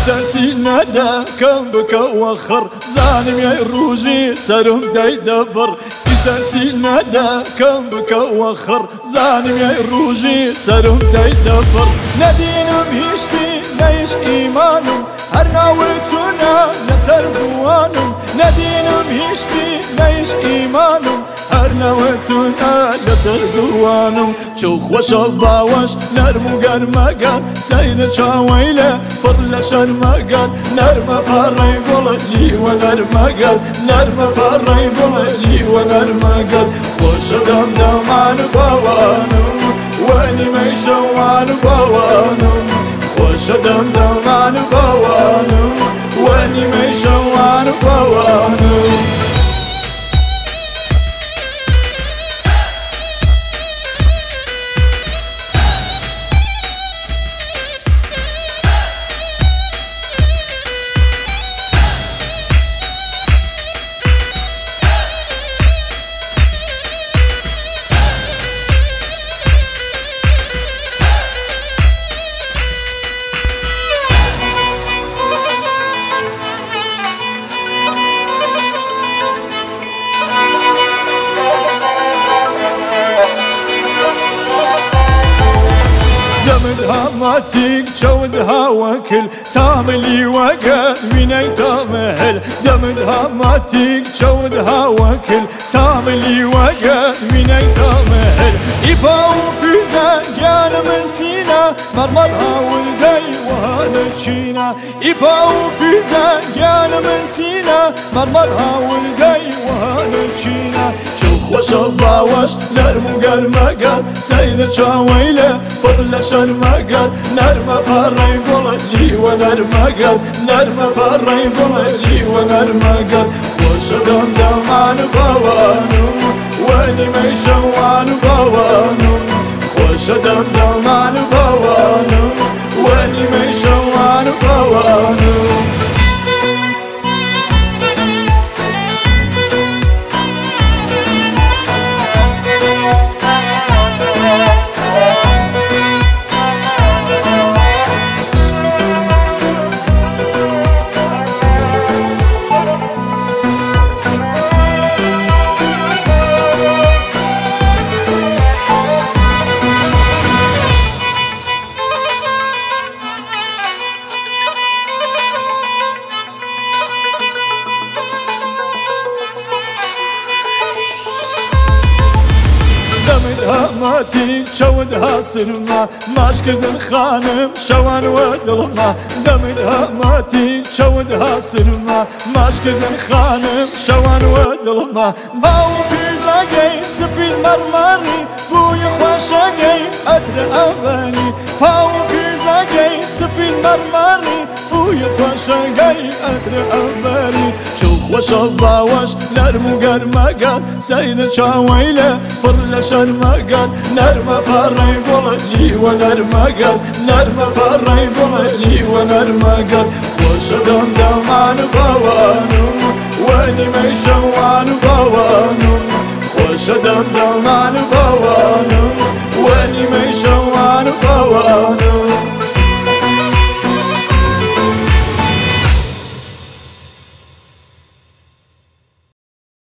ساسي نادا كم بك وخر زانم يا روجي سرم داي دبر ساسي نادا كم بك وخر زانم يا روجي سرم داي دبر ندينم يشتي نيش إيمانم هرناوتنا نسر زوانم ندينم يشتي نيش إيمانم هرناوتنا نسر زوانم شو خوش باوش نرمو قرمقر سين شاويله فرل شرمقر نرم باري بولي ونرمقر نرم باري بولي ونرمقر خوش دم دمان باوانم واني ميشوان باوانم خوش دم دمان باوانم واني ميشوان باوانم دمدها ماتيك شودها وكل تعملي وقع ويني تمهل دمدها ماتيك شودها وكل تعملي وقع ويني تمهل إباو بيزا جانا من سينا مرمرها وردي وهانا تشينا إباو بيزا جانا من سينا مرمرها وردي وهانا تشينا شوخ وشباوش نرمو قرمقر سينا شاويله فرل شرمقر نرم باري بولي ونرمقر نرم باري بولي ونرمقر خوش دم دمان باوانم واني ميشوان باوانم خوش دم دمان باوانم واني ميشوان باوانم دمدها ماتيك شودها سرما ماش كردن خانم شوان ودلما دمدها ماتيك شودها سرما ماش كردن خانم شوان ودلما باو بيزاقي سفيد مرمري بوي خوشاقي أتر أباني باو بيزاقي سفيد مرمري بوي خوشاقي أتر أباني شوخ وشباوش نرمو قرمقر سين شاويله فرل شرمقر نرم باري بولي ونرمقر نرم باري بولي ونرمقر خوش دم دمان باوانم واني ميشوان باوانم خوش دم دمان باوانم